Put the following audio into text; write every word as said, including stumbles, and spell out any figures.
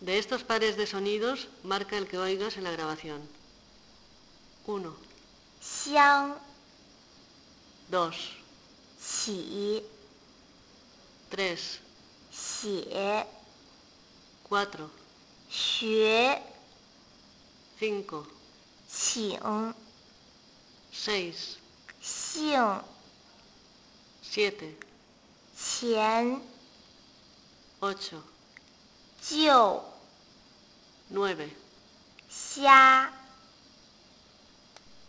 De estos pares de sonidos, marca el que oigas en la grabación. uno, 香 dos, 起 tres, 写 cuatro, 学 cinco, 请 seis, 姓 siete, 前 ocho, 就 nueve, 瞎